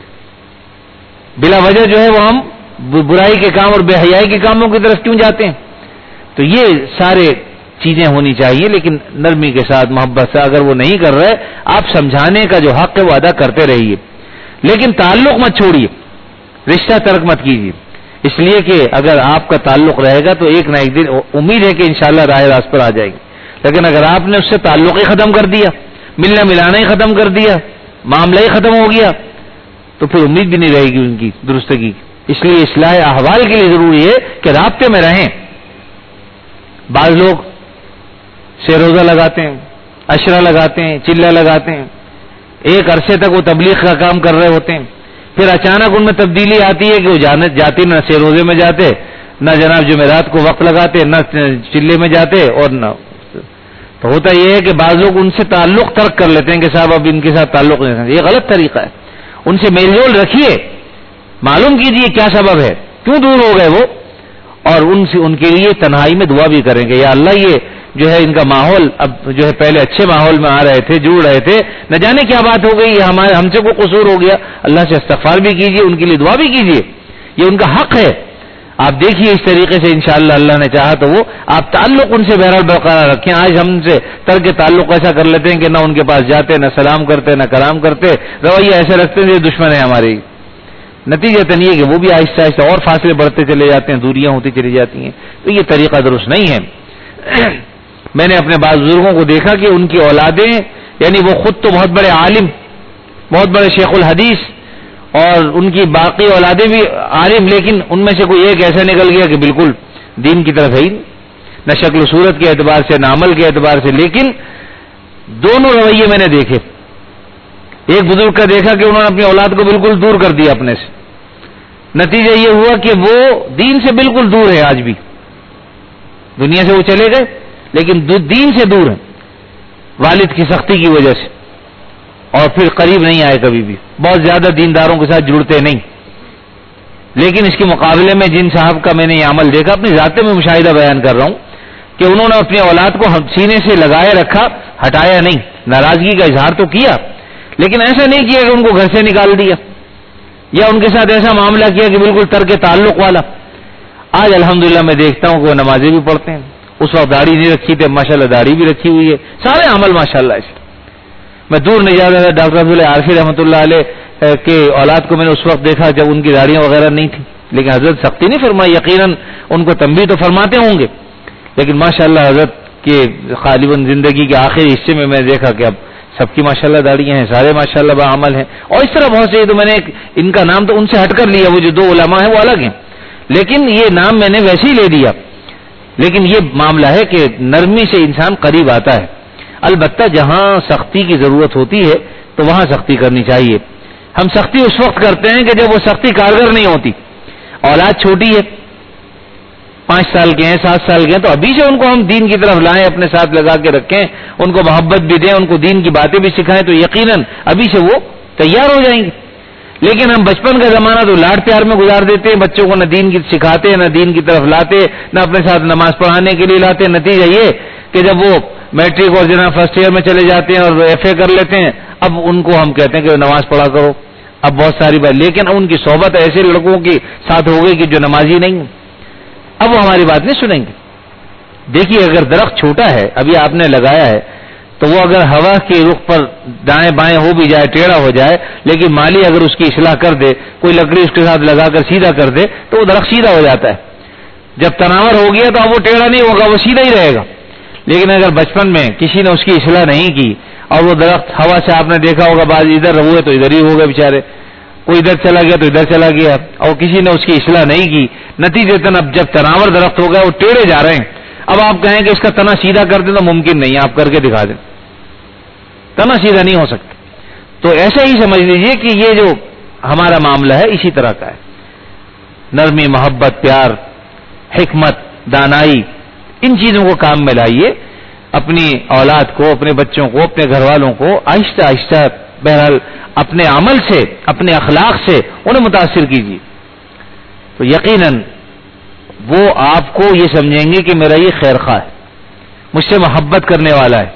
بلا وجہ جو ہے وہ ہم برائی کے کام اور بے حیائی کے کاموں کی طرف کیوں جاتے ہیں. تو یہ سارے چیزیں ہونی چاہیے، لیکن نرمی کے ساتھ، محبت سے. اگر وہ نہیں کر رہے، آپ سمجھانے کا جو حق ہے وہ ادا کرتے رہیے، لیکن تعلق مت چھوڑیے، رشتہ ترک مت کیجیے. اس لیے کہ اگر آپ کا تعلق رہے گا تو ایک نہ ایک دن امید ہے کہ انشاءاللہ راہ راست پر آ جائے گی. لیکن اگر آپ نے اس سے تعلق ہی ختم کر دیا، ملنا ملانا ہی ختم کر دیا، معاملہ ہی ختم ہو گیا، تو پھر امید بھی نہیں رہے گی ان کی درستگی. اس لیے اصلاح احوال کے لیے ضروری ہے کہ رابطے میں رہیں. بعض لوگ سے روزہ لگاتے ہیں، عشرہ لگاتے ہیں، چلہ لگاتے ہیں، ایک عرصے تک وہ تبلیغ کا کام کر رہے ہوتے ہیں، پھر اچانک ان میں تبدیلی آتی ہے کہ وہ جانے جاتے نہ سے روزے میں جاتے، نہ جناب جمعرات کو وقت لگاتے، نہ چلے میں جاتے، اور نہ. تو ہوتا یہ ہے کہ بعض لوگ ان سے تعلق ترک کر لیتے ہیں کہ صاحب اب ان کے ساتھ تعلق نہیں. یہ غلط طریقہ ہے. ان سے میل جول رکھیے، معلوم کیجئے کیا سبب ہے، کیوں دور ہو گئے وہ، اور ان سے ان کے لیے تنہائی میں دعا بھی کریں گے، یا اللہ یہ جو ہے ان کا ماحول اب جو ہے پہلے اچھے ماحول میں آ رہے تھے، جڑ رہے تھے، نہ جانے کیا بات ہو گئی، یہ ہمارے ہم سے کوئی قصور ہو گیا. اللہ سے استغفار بھی کیجئے، ان کے لیے دعا بھی کیجئے، یہ ان کا حق ہے. آپ دیکھیے اس طریقے سے انشاءاللہ اللہ نے چاہا تو وہ آپ تعلق ان سے بہرحال برقرار رکھیں. آج ہم سے ترک تعلق ایسا کر لیتے ہیں کہ نہ ان کے پاس جاتے، نہ سلام کرتے، نہ کلام کرتے، رویہ ایسے رکھتے ہیں یہ دشمن ہے ہمارے. نتیجہ تو یہ کہ وہ بھی آہستہ آہستہ اور فاصلے بڑھتے چلے جاتے ہیں، دوریاں ہوتی چلی جاتی ہیں. تو یہ طریقہ درست نہیں ہے. میں نے اپنے بعض بزرگوں کو دیکھا کہ ان کی اولادیں یعنی وہ خود تو بہت بڑے عالم، بہت بڑے شیخ الحدیث، اور ان کی باقی اولادیں بھی عالم، لیکن ان میں سے کوئی ایک ایسا نکل گیا کہ بالکل دین کی طرف ہے ہی نہ شکل و صورت کے اعتبار سے نہ عمل کے اعتبار سے. لیکن دونوں رویے میں نے دیکھے. ایک بزرگ کا دیکھا کہ انہوں نے اپنی اولاد کو بالکل دور کر دیا اپنے سے، نتیجہ یہ ہوا کہ وہ دین سے بالکل دور ہے، آج بھی دنیا سے وہ چلے گئے لیکن دین سے دور ہیں والد کی سختی کی وجہ سے، اور پھر قریب نہیں آئے کبھی بھی، بہت زیادہ دینداروں کے ساتھ جڑتے نہیں. لیکن اس کے مقابلے میں جن صاحب کا میں نے یہ عمل دیکھا، اپنی ذات میں مشاہدہ بیان کر رہا ہوں، کہ انہوں نے اپنی اولاد کو سینے سے لگائے رکھا، ہٹایا نہیں. ناراضگی کا اظہار تو کیا لیکن ایسا نہیں کیا کہ ان کو گھر سے نکال دیا یا ان کے ساتھ ایسا معاملہ کیا کہ بالکل ترک تعلق والا. آج الحمدللہ میں دیکھتا ہوں کہ وہ نمازیں بھی پڑھتے ہیں. اس وقت داڑھی نہیں رکھی تھی، ماشاءاللہ داڑھی بھی رکھی ہوئی ہے، سارے عمل ماشاءاللہ اس. میں دور نہیں جا رہا تھا، ڈاکٹر عبداللہ عارفی رحمۃ اللہ علیہ کے اولاد کو میں نے اس وقت دیکھا جب ان کی داڑیاں وغیرہ نہیں تھیں، لیکن حضرت سختی نہیں فرمائی. یقیناً ان کو تنبیہ تو فرماتے ہوں گے، لیکن ماشاءاللہ حضرت کے غالباً زندگی کے آخری حصے میں میں نے دیکھا کہ اب سب کی ماشاءاللہ داڑیاں ہیں، سارے ماشاءاللہ باعمل ہیں. اور اس طرح بہت سے، تو میں نے ان کا نام تو ان سے ہٹ کر لیا، وہ جو دو علماء ہیں وہ الگ ہیں، لیکن یہ نام میں نے ویسے ہی لے دیا. لیکن یہ معاملہ ہے کہ نرمی سے انسان قریب آتا ہے. البتہ جہاں سختی کی ضرورت ہوتی ہے تو وہاں سختی کرنی چاہیے. ہم سختی اس وقت کرتے ہیں کہ جب وہ سختی کارگر نہیں ہوتی. اولاد چھوٹی ہے، پانچ سال کے ہیں، سات سال کے ہیں، تو ابھی سے ان کو ہم دین کی طرف لائیں، اپنے ساتھ لگا کے رکھیں، ان کو محبت بھی دیں، ان کو دین کی باتیں بھی سکھائیں، تو یقیناً ابھی سے وہ تیار ہو جائیں گے. لیکن ہم بچپن کا زمانہ تو لاڈ پیار میں گزار دیتے ہیں، بچوں کو نہ دین کی سکھاتے نہ دین کی طرف لاتے، نہ اپنے ساتھ نماز پڑھانے کے لیے لاتے. نتیجہ یہ کہ جب وہ میٹرک اور جناب فرسٹ ایئر میں چلے جاتے ہیں اور ایف اے کر لیتے ہیں، اب ان کو ہم کہتے ہیں کہ نماز پڑھا کرو. اب بہت ساری بات، لیکن ان کی صحبت ایسے لڑکوں کے ساتھ ہو گئی کہ جو نمازی نہیں ہیں، اب وہ ہماری بات نہیں سنیں گے. دیکھیے اگر درخت چھوٹا ہے، ابھی آپ نے لگایا ہے، تو وہ اگر ہوا کے رخ پر دائیں بائیں ہو بھی جائے، ٹیڑھا ہو جائے، لیکن مالی اگر اس کی اصلاح کر دے، کوئی لکڑی اس کے ساتھ لگا کر سیدھا کر دے، تو وہ درخت سیدھا ہو جاتا ہے. جب تناور ہو گیا تو اب وہ ٹیڑھا نہیں ہوگا، وہ سیدھا ہی رہے گا. لیکن اگر بچپن میں کسی نے اس کی اصلاح نہیں کی اور وہ درخت ہوا سے آپ نے دیکھا ہوگا، بعض ادھر ہوئے تو ادھر ہی ہو گئے بیچارے، کوئی ادھر چلا گیا تو ادھر چلا گیا، اور کسی نے اس کی اصلاح نہیں کی، نتیجتاً اب جب تناور درخت ہو گیا وہ ٹیڑھے جا رہے ہیں. اب آپ کہیں کہ اس کا تنا سیدھا کر دیں تو ممکن نہیں ہے، آپ کر کے دکھا دیں، تنا سیدھا نہیں ہو سکتا. تو ایسا ہی سمجھ لیجئے کہ یہ جو ہمارا معاملہ ہے اسی طرح کا ہے. نرمی، محبت، پیار، حکمت، دانائی، ان چیزوں کو کام میں لائیے. اپنی اولاد کو، اپنے بچوں کو، اپنے گھر والوں کو آہستہ آہستہ بہرحال اپنے عمل سے، اپنے اخلاق سے انہیں متاثر کیجیے. تو یقیناً وہ آپ کو یہ سمجھیں گے کہ میرا یہ خیر خواہ ہے، مجھ سے محبت کرنے والا ہے،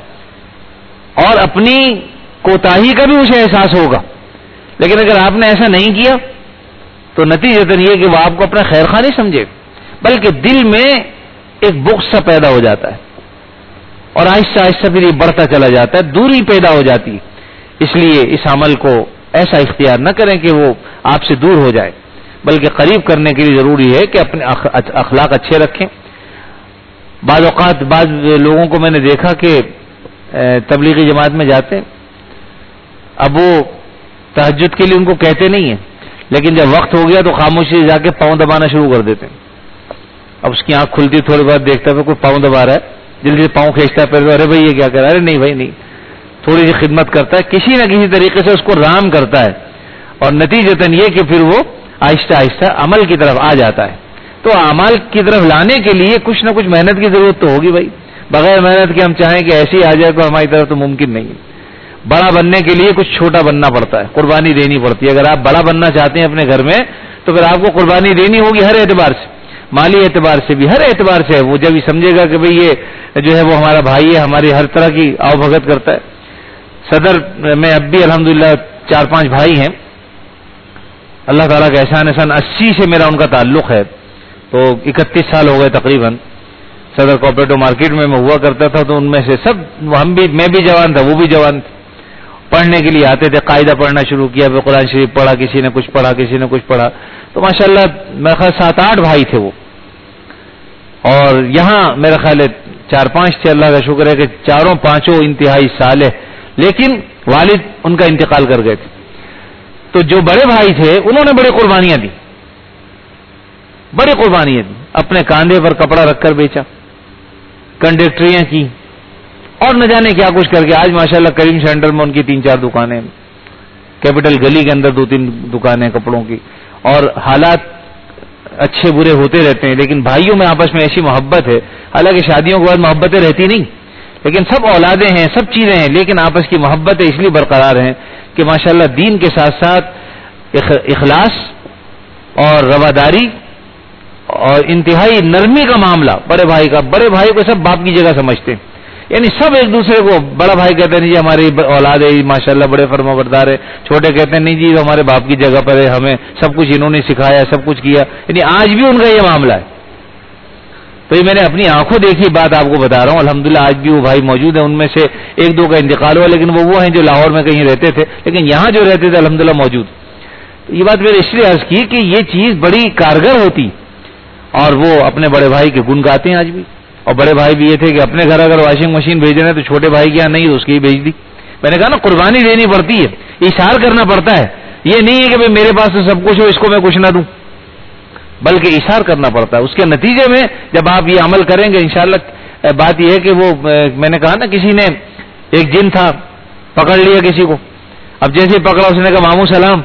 اور اپنی کوتاہی کا بھی اسے احساس ہوگا. لیکن اگر آپ نے ایسا نہیں کیا تو نتیجتاً یہ کہ وہ آپ کو اپنا خیر خواہ نہیں سمجھے، بلکہ دل میں ایک بغض سا پیدا ہو جاتا ہے، اور آہستہ آہستہ پھر یہ بڑھتا چلا جاتا ہے، دوری پیدا ہو جاتی ہے. اس لیے اس عمل کو ایسا اختیار نہ کریں کہ وہ آپ سے دور ہو جائے، بلکہ قریب کرنے کے لیے ضروری ہے کہ اپنے اخلاق اچھے رکھیں. بعض اوقات بعض لوگوں کو میں نے دیکھا کہ تبلیغی جماعت میں جاتے ہیں، اب وہ تہجد کے لیے ان کو کہتے نہیں ہیں، لیکن جب وقت ہو گیا تو خاموشی سے جا کے پاؤں دبانا شروع کر دیتے ہیں. اب اس کی آنکھ کھلتی تھوڑی بار دیکھتا ہے کوئی پاؤں دبا رہا ہے، جلدی سے پاؤں کھینچتا ہے، پھر ارے بھائی یہ کیا کر رہا ہے، ارے نہیں بھائی نہیں، تھوڑی سی خدمت کرتا ہے، کسی نہ کسی طریقے سے اس کو رام کرتا ہے، اور نتیجتاً یہ کہ پھر وہ آہستہ آہستہ عمل کی طرف آ جاتا ہے. تو عمل کی طرف لانے کے لیے کچھ نہ کچھ محنت کی ضرورت تو ہوگی بھائی. بغیر محنت کے ہم چاہیں کہ ایسے ہی آ جائے تو ہماری طرف تو ممکن نہیں ہے. بڑا بننے کے لیے کچھ چھوٹا بننا پڑتا ہے، قربانی دینی پڑتی ہے. اگر آپ بڑا بننا چاہتے ہیں اپنے گھر میں تو پھر آپ کو قربانی دینی ہوگی ہر اعتبار سے، مالی اعتبار سے بھی، ہر اعتبار سے. وہ جب یہ سمجھے گا کہ بھئی یہ جو ہے وہ ہمارا بھائی ہے، ہماری ہر طرح کی آؤ بھگت کرتا ہے. صدر میں اب بھی الحمدللہ چار پانچ بھائی ہیں، اللہ تعالیٰ کا احسان احسان اسی سے میرا ان کا تعلق ہے، تو اکتیس سال ہو گئے تقریباً. صدر کوآپریٹو مارکیٹ میں میں ہوا کرتا تھا، تو ان میں سے سب، ہم بھی، میں بھی جوان تھا، وہ بھی جوان تھے، پڑھنے کے لیے آتے تھے. قاعدہ پڑھنا شروع کیا، پھر قرآن شریف پڑھا، کسی نے کچھ پڑھا، کسی نے کچھ پڑھا. تو ماشاءاللہ میرا خیال سات آٹھ بھائی تھے وہ، اور یہاں میرا خیال ہے چار پانچ تھے. اللہ کا شکر ہے کہ چاروں پانچوں انتہائی صالح لیکن والد ان کا انتقال کر گئے تھے. تو جو بڑے بھائی تھے انہوں نے بڑی قربانیاں دی, بڑی قربانیاں دی, اپنے کاندھے پر کپڑا رکھ کر بیچا, کنڈکٹریاں کی, اور نہ جانے کیا کچھ کر کے آج ماشاءاللہ کریم سینٹر میں ان کی تین چار دکانیں, کیپٹل گلی کے اندر دو تین دکانیں کپڑوں کی, اور حالات اچھے برے ہوتے رہتے ہیں. لیکن بھائیوں میں آپس میں ایسی محبت ہے, حالانکہ شادیوں کے بعد محبتیں رہتی نہیں, لیکن سب اولادیں ہیں, سب چیزیں ہیں, لیکن آپس کی محبتیں اس لیے برقرار ہیں کہ ماشاءاللہ دین کے ساتھ ساتھ اخلاص اور رواداری اور انتہائی نرمی کا معاملہ بڑے بھائی کا. بڑے بھائی کو سب باپ کی جگہ سمجھتے ہیں, یعنی سب ایک دوسرے کو, بڑا بھائی کہتے ہیں نہیں جی ہماری اولاد ہے ماشاءاللہ بڑے فرما بردار ہے, چھوٹے کہتے ہیں نہیں جی ہمارے باپ کی جگہ پر ہے, ہمیں سب کچھ انہوں نے سکھایا, سب کچھ کیا. یعنی آج بھی ان کا یہ معاملہ ہے. تو یہ میں نے اپنی آنکھوں دیکھی بات آپ کو بتا رہا ہوں. الحمدللہ آج بھی وہ بھائی موجود ہیں, ان میں سے ایک دو کا انتقال ہوا, لیکن وہ وہ ہیں جو لاہور میں کہیں رہتے تھے, لیکن یہاں جو رہتے تھے الحمدللہ موجود. یہ بات میں نے اس لیے عرض کی کہ یہ چیز بڑی کارگر ہوتی, اور وہ اپنے بڑے بھائی کے گن گاتے ہیں آج بھی. اور بڑے بھائی بھی یہ تھے کہ اپنے گھر اگر واشنگ مشین بھیج رہے ہیں تو چھوٹے بھائی کیا نہیں اس کی ہی بھیج دی. میں نے کہا نا قربانی دینی پڑتی ہے, اشار کرنا پڑتا ہے. یہ نہیں ہے کہ بھائی میرے پاس تو سب کچھ ہو اس کو میں کچھ نہ دوں, بلکہ اشار کرنا پڑتا ہے. اس کے نتیجے میں جب آپ یہ عمل کریں گے انشاءاللہ بات یہ ہے کہ وہ میں نے کہا نا کسی نے ایک جن تھا پکڑ لیا کسی کو, اب جیسے پکڑا اس نے کہا ماموں سلام,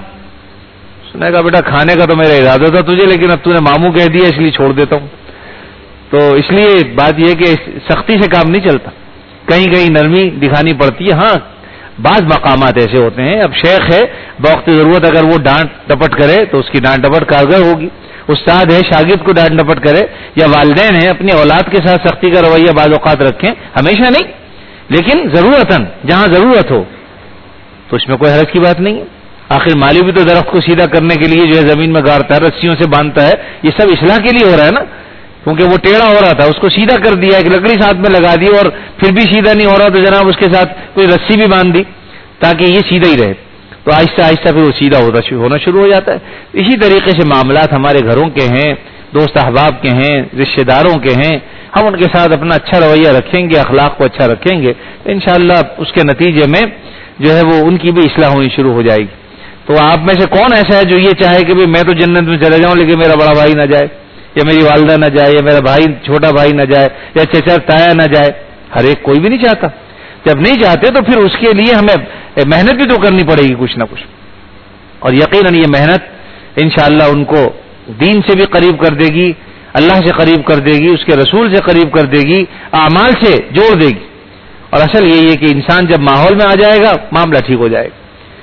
اس نے کہا بیٹا کھانے کا تو میرا ارادہ تھا تجھے, لیکن اب تو نے ماموں کہہ دیا اس لیے چھوڑ دیتا ہوں. تو اس لیے بات یہ کہ سختی سے کام نہیں چلتا, کہیں کہیں نرمی دکھانی پڑتی ہے. ہاں بعض مقامات ایسے ہوتے ہیں, اب شیخ ہے بوقت ضرورت اگر وہ ڈانٹ ڈپٹ کرے تو اس کی ڈانٹ ڈپٹ کارگر ہوگی. استاد ہے شاگرد کو ڈانٹ ڈپٹ کرے, یا والدین ہیں اپنی اولاد کے ساتھ سختی کا رویہ بعض اوقات رکھیں, ہمیشہ نہیں, لیکن ضرورتاً جہاں ضرورت ہو تو اس میں کوئی حرج کی بات نہیں ہے. آخر مالی بھی تو درخت کو سیدھا کرنے کے لیے جو ہے زمین میں گاڑتا ہے, رسیوں سے باندھتا ہے, یہ سب اصلاح کے لیے ہو رہا ہے نا, کیونکہ وہ ٹیڑھا ہو رہا تھا اس کو سیدھا کر دیا, ایک لکڑی ساتھ میں لگا دی, اور پھر بھی سیدھا نہیں ہو رہا تو جناب اس کے ساتھ کوئی رسی بھی باندھ دی تاکہ یہ سیدھا ہی رہے. تو آہستہ آہستہ پھر وہ سیدھا ہونا شروع ہو جاتا ہے. اسی طریقے سے معاملات ہمارے گھروں کے ہیں, دوست احباب کے ہیں, رشتہ داروں کے ہیں, ہم ان کے ساتھ اپنا اچھا رویہ رکھیں گے, اخلاق کو اچھا رکھیں گے, انشاءاللہ اس کے نتیجے میں جو ہے وہ ان کی بھی اصلاح ہونی شروع ہو جائے گی. تو آپ میں سے کون ایسا ہے جو یہ چاہے کہ میں تو جنت میں چلا جاؤں لیکن میرا بڑا بھائی نہ جائے, یا میری والدہ نہ جائے, یا میرا بھائی چھوٹا بھائی نہ جائے, یا چچا تایا نہ جائے؟ ہر ایک کوئی بھی نہیں چاہتا. جب نہیں چاہتے تو پھر اس کے لیے ہمیں محنت بھی تو کرنی پڑے گی کچھ نہ کچھ, اور یقیناً یہ محنت انشاءاللہ ان کو دین سے بھی قریب کر دے گی, اللہ سے قریب کر دے گی, اس کے رسول سے قریب کر دے گی, اعمال سے جوڑ دے گی. اور اصل یہی ہے کہ انسان جب ماحول میں آ جائے گا معاملہ ٹھیک ہو جائے گا.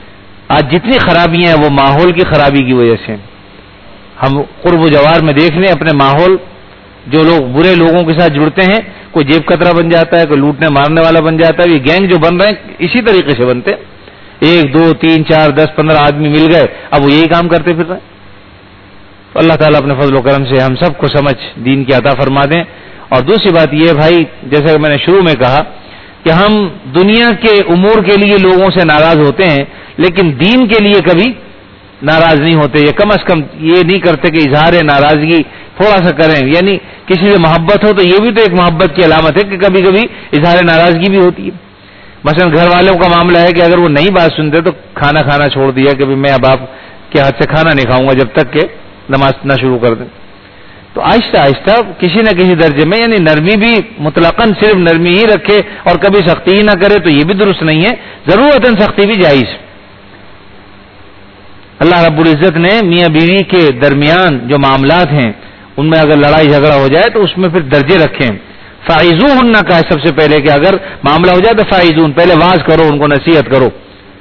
آج جتنی خرابیاں ہیں وہ ماحول کی خرابی کی وجہ سے. ہم قرب و جوار میں دیکھ لیں اپنے ماحول, جو لوگ برے لوگوں کے ساتھ جڑتے ہیں, کوئی جیب کترا بن جاتا ہے, کوئی لوٹنے مارنے والا بن جاتا ہے. یہ گینگ جو بن رہے ہیں اسی طریقے سے بنتے ہیں, ایک دو تین چار دس پندرہ آدمی مل گئے, اب وہ یہی کام کرتے پھر رہے ہیں. تو اللہ تعالیٰ اپنے فضل و کرم سے ہم سب کو سمجھ دین کی عطا فرما دیں. اور دوسری بات یہ بھائی, جیسا کہ میں نے شروع میں کہا کہ ہم دنیا کے امور کے لیے لوگوں سے ناراض ہوتے ہیں, لیکن دین کے لیے کبھی ناراض نہیں ہوتے. یہ کم از کم یہ نہیں کرتے کہ اظہار ناراضگی تھوڑا سا کریں, یعنی کسی سے محبت ہو تو یہ بھی تو ایک محبت کی علامت ہے کہ کبھی کبھی اظہار ناراضگی بھی ہوتی ہے. مثلا گھر والوں کا معاملہ ہے کہ اگر وہ نئی بات سنتے تو کھانا کھانا چھوڑ دیا کہ میں اب آپ کے ہاتھ سے کھانا نہیں کھاؤں گا جب تک کہ نماز نہ شروع کر دیں. تو آہستہ آہستہ کسی نہ کسی درجے میں, یعنی نرمی بھی مطلقاً صرف نرمی ہی رکھے اور کبھی سختی ہی نہ کرے تو یہ بھی درست نہیں ہے, ضرورتاً سختی بھی جائز. اللہ رب العزت نے میاں بیوی کے درمیان جو معاملات ہیں ان میں اگر لڑائی جھگڑا ہو جائے تو اس میں پھر درجے رکھیں. فائزون کا ہے سب سے پہلے کہ اگر معاملہ ہو جائے تو فائزون, پہلے واز کرو, ان کو نصیحت کرو,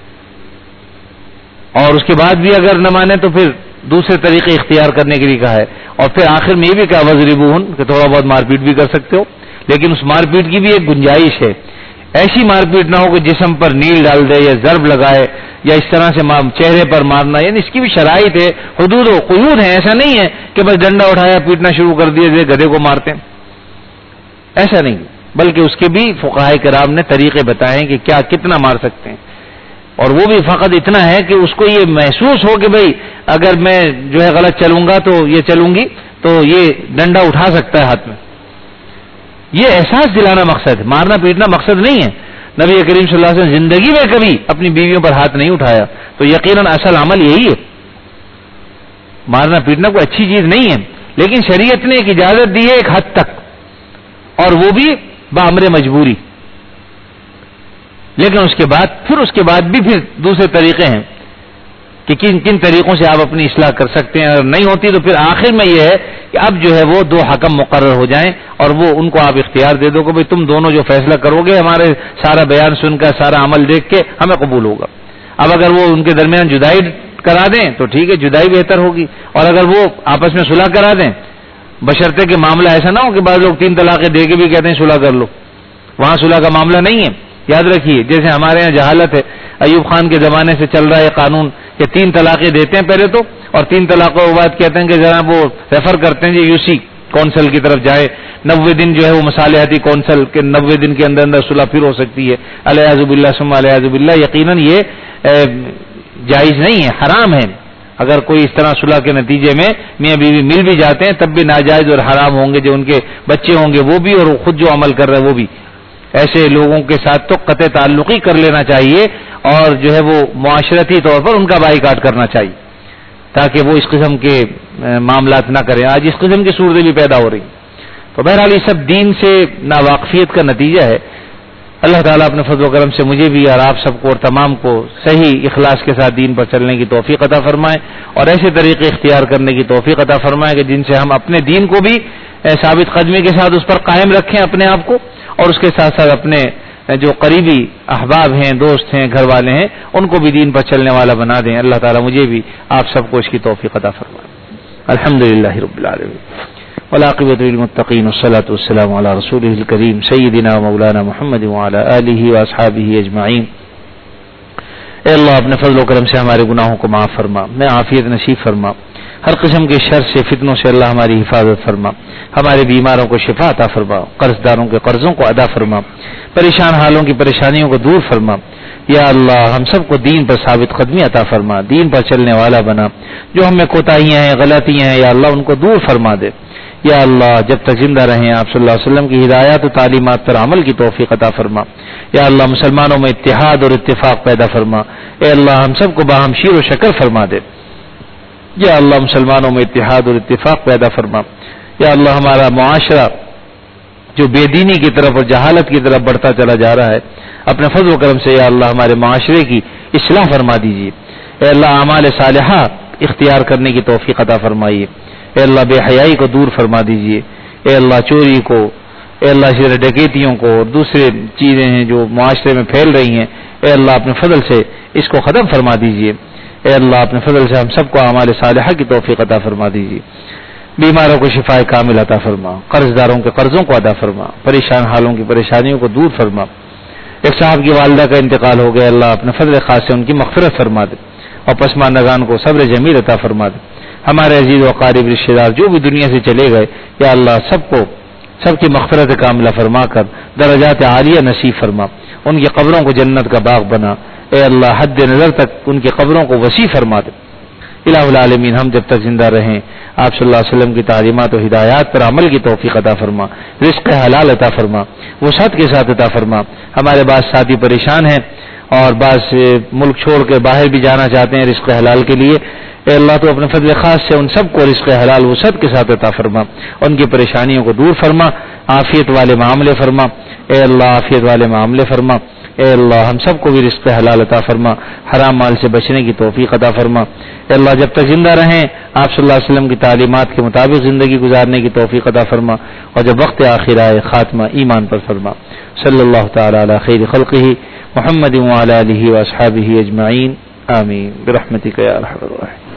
اور اس کے بعد بھی اگر نہ مانے تو پھر دوسرے طریقے اختیار کرنے کے لیے کہا ہے. اور پھر آخر میں یہ بھی کہا وضربوہن کہ تھوڑا بہت مار پیٹ بھی کر سکتے ہو, لیکن اس مار پیٹ کی بھی ایک گنجائش ہے. ایسی مار پیٹ نہ ہو کہ جسم پر نیل ڈال دے یا ضرب لگائے یا اس طرح سے چہرے پر مارنا, یعنی اس کی بھی شرائط ہے, حدود و قیود ہیں. ایسا نہیں ہے کہ بس ڈنڈا اٹھایا پیٹنا شروع کر دیا جیسے گدھے کو مارتے ہیں, ایسا نہیں, بلکہ اس کے بھی فقہاء کرام نے طریقے بتائے کہ کیا کتنا مار سکتے ہیں. اور وہ بھی فقط اتنا ہے کہ اس کو یہ محسوس ہو کہ بھئی اگر میں جو ہے غلط چلوں گا تو یہ چلوں گی تو یہ ڈنڈا اٹھا سکتا ہے ہاتھ میں. یہ احساس دلانا مقصد ہے, مارنا پیٹنا مقصد نہیں ہے. نبی کریم صلی اللہ علیہ وسلم زندگی میں کبھی اپنی بیویوں پر ہاتھ نہیں اٹھایا، تو یقیناً اصل عمل یہی ہے۔ مارنا پیٹنا کوئی اچھی چیز نہیں ہے، لیکن شریعت نے ایک اجازت دی ہے ایک حد تک، اور وہ بھی بامر مجبوری، لیکن اس کے بعد پھر اس کے بعد بھی پھر دوسرے طریقے ہیں کہ کن کن طریقوں سے آپ اپنی اصلاح کر سکتے ہیں، اور نہیں ہوتی تو پھر آخر میں یہ ہے کہ اب جو ہے وہ دو حکم مقرر ہو جائیں اور وہ ان کو آپ اختیار دے دو کہ بھئی تم دونوں جو فیصلہ کرو گے ہمارے سارا بیان سن کر سارا عمل دیکھ کے ہمیں قبول ہوگا۔ اب اگر وہ ان کے درمیان جدائی کرا دیں تو ٹھیک ہے، جدائی بہتر ہوگی، اور اگر وہ آپس میں صلح کرا دیں، بشرطے کہ معاملہ ایسا نہ ہو کہ بعض لوگ تین طلاقیں دے کے بھی کہتے ہیں صلح کر لو، وہاں صلح کا معاملہ نہیں ہے۔ یاد رکھیے، جیسے ہمارے یہاں جہالت ہے، ایوب خان کے زمانے سے چل رہا ہے قانون کہ تین طلاقیں دیتے ہیں پہلے تو، اور تین طلاقوں کے بعد کہتے ہیں کہ ذرا وہ ریفر کرتے ہیں جی یو سی کونسل کی طرف جائے، نوے دن جو ہے وہ مصالحتی کونسل کے نوے دن کے اندر اندر صلح پھر ہو سکتی ہے۔ الیاذ باللہ ثم الیاذ باللہ، یقیناً یہ جائز نہیں ہے، حرام ہے۔ اگر کوئی اس طرح صلح کے نتیجے میں میاں بیوی مل بھی جاتے ہیں تب بھی ناجائز اور حرام ہوں گے، جو ان کے بچے ہوں گے وہ بھی، اور خود جو عمل کر رہے وہ بھی۔ ایسے لوگوں کے ساتھ تو قطع تعلق ہی کر لینا چاہیے، اور جو ہے وہ معاشرتی طور پر ان کا بائیکاٹ کرنا چاہیے تاکہ وہ اس قسم کے معاملات نہ کریں۔ آج اس قسم کی صورتیں بھی پیدا ہو رہی ہیں، تو بہرحال یہ سب دین سے ناواقفیت کا نتیجہ ہے۔ اللہ تعالیٰ اپنے فضل و کرم سے مجھے بھی اور آپ سب کو اور تمام کو صحیح اخلاص کے ساتھ دین پر چلنے کی توفیق عطا فرمائے، اور ایسے طریقے اختیار کرنے کی توفیق عطا فرمائے کہ جن سے ہم اپنے دین کو بھی ثابت قدمی کے ساتھ اس پر قائم رکھیں اپنے آپ کو، اور اس کے ساتھ ساتھ اپنے جو قریبی احباب ہیں، دوست ہیں، گھر والے ہیں، ان کو بھی دین پر چلنے والا بنا دیں۔ اللہ تعالیٰ مجھے بھی آپ سب کو اس کی توفیق عطا فرمائے۔ الحمدللہ رب العالمین والعاقبۃ للمتقین والصلاۃ والسلام علی رسولہ الکریم سیدنا مولانا محمد وعلی آلہ واصحابہ اجمعین۔ اے اللہ اپنے فضل و کرم سے ہمارے گناہوں کو معاف فرما، میں عافیت نصیب فرما، ہر قسم کے شر سے فتنوں سے اللہ ہماری حفاظت فرما، ہمارے بیماروں کو شفا عطا فرما، قرض داروں کے قرضوں کو ادا فرما، پریشان حالوں کی پریشانیوں کو دور فرما۔ یا اللہ ہم سب کو دین پر ثابت قدمی عطا فرما، دین پر چلنے والا بنا، جو ہم میں کوتاہیاں ہیں، غلطیاں ہیں، یا اللہ ان کو دور فرما دے۔ یا اللہ جب تک زندہ رہیں آپ صلی اللہ علیہ وسلم کی ہدایات و تعلیمات پر عمل کی توفیق عطا فرما۔ یا اللہ مسلمانوں میں اتحاد اور اتفاق پیدا فرما۔ اے اللہ ہم سب کو باہم شیر و شکر فرما دے۔ یا اللہ مسلمانوں میں اتحاد اور اتفاق پیدا فرما۔ یا اللہ ہمارا معاشرہ جو بے دینی کی طرف اور جہالت کی طرف بڑھتا چلا جا رہا ہے، اپنے فضل و کرم سے یا اللہ ہمارے معاشرے کی اصلاح فرما دیجیے۔ اے اللہ اعمال صالحہ اختیار کرنے کی توفیق عطا فرمائیے۔ اے اللہ بے حیائی کو دور فرما دیجیے۔ اے اللہ چوری کو، اے اللہ شر ڈکیتیوں کو اور دوسرے چیزیں ہیں جو معاشرے میں پھیل رہی ہیں، اے اللہ اپنے فضل سے اس کو ختم فرما دیجیے۔ اے اللہ اپنے فضل سے ہم سب کو اعمال صالحہ کی توفیق عطا فرما دیجیے۔ بیماروں کو شفائے کامل عطا فرما، قرض داروں کے قرضوں کو ادا فرما، پریشان حالوں کی پریشانیوں کو دور فرما۔ ایک صاحب کی والدہ کا انتقال ہو گیا، اللہ اپنے فضل خاص سے ان کی مغفرت فرما دے، اور پسماندگان کو صبر جمیل عطا فرما دے۔ ہمارے عزیز و قارب رشتہ دار جو بھی دنیا سے چلے گئے، یا اللہ سب کو سب کی مغفرت کاملہ فرما کر درجات عالیہ نصیب فرما، ان کی قبروں کو جنت کا باغ بنا۔ اے اللہ حد نظر تک ان کی قبروں کو وسیع فرما دے۔ الہ العالمین ہم جب تک زندہ رہیں آپ صلی اللہ علیہ وسلم کی تعلیمات و ہدایات پر عمل کی توفیق عطا فرما، رزق حلال عطا فرما، وسعت کے ساتھ عطا فرما۔ ہمارے بعض ساتھی پریشان ہیں اور بعض ملک چھوڑ کے باہر بھی جانا چاہتے ہیں رزق حلال کے لیے، اے اللہ تو اپنے فضل خاص سے ان سب کو رزق حلال وسعت کے ساتھ عطا فرما، ان کی پریشانیوں کو دور فرما، عافیت والے معاملے فرما۔ اے اللہ عافیت والے معاملے فرما۔ اے اللہ ہم سب کو بھی رزق حلال عطا فرما، حرام مال سے بچنے کی توفیق عطا فرما۔ اے اللہ جب تک زندہ رہیں آپ صلی اللہ علیہ وسلم کی تعلیمات کے مطابق زندگی گزارنے کی توفیق عطا فرما، اور جب وقت آخر آئے خاتمہ ایمان پر فرما۔ صلی اللہ تعالی علی خیر خلقہ محمد وعلی آلہ واصحابہ اجمعین، آمین برحمتک یا ارحم الراحمین۔